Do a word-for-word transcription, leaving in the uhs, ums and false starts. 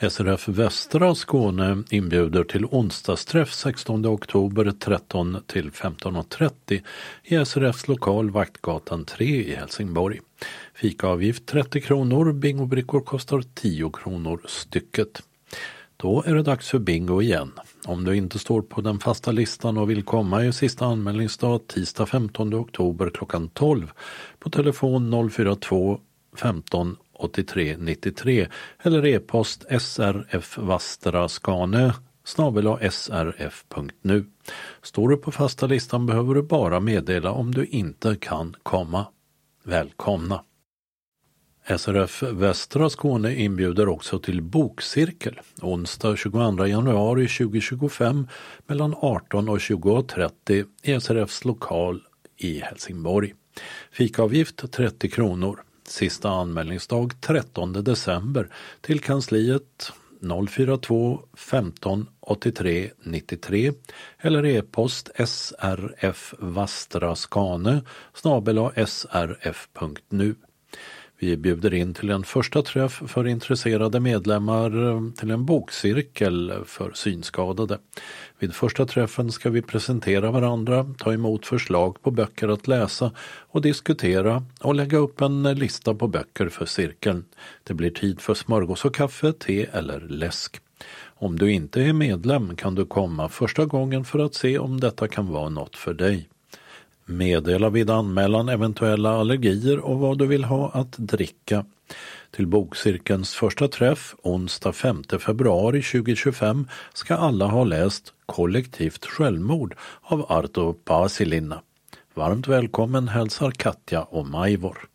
S R F Västra Skåne inbjuder till onsdagsträff sextonde oktober tretton till femton och trettio i S R Fs lokal Vaktgatan tre i Helsingborg. Fikaavgift trettio kronor, bingobrickor kostar tio kronor stycket. Då är det dags för bingo igen. Om du inte står på den fasta listan och vill komma i sista anmälningsdag tisdag femtonde oktober klockan tolv på telefon noll fyra två femton åttiotre nittiotre eller e-post srfvastraskane snabel-a srf punkt nu. Står du på fasta listan behöver du bara meddela om du inte kan komma. Välkomna! S R F Västra Skåne inbjuder också till bokcirkel onsdag tjugoandra januari tjugohundratjugofem mellan arton och tjugo trettio i S R Fs lokal i Helsingborg. Fikaavgift trettio kronor. Sista anmälningsdag trettonde december till kansliet noll fyra två femton åttiotre nittiotre eller e-post srfvastraskane snabel-a srf punkt nu. Vi bjuder in till en första träff för intresserade medlemmar till en bokcirkel för synskadade. Vid första träffen ska vi presentera varandra, ta emot förslag på böcker att läsa och diskutera och lägga upp en lista på böcker för cirkeln. Det blir tid för smörgås och kaffe, te eller läsk. Om du inte är medlem kan du komma första gången för att se om detta kan vara något för dig. Meddela vid anmälan eventuella allergier och vad du vill ha att dricka. Till bokcirkelns första träff onsdag femte februari tjugohundratjugofem ska alla ha läst Kollektivt självmord av Arto Paasilinna. Varmt välkommen hälsar Katja och Majvor.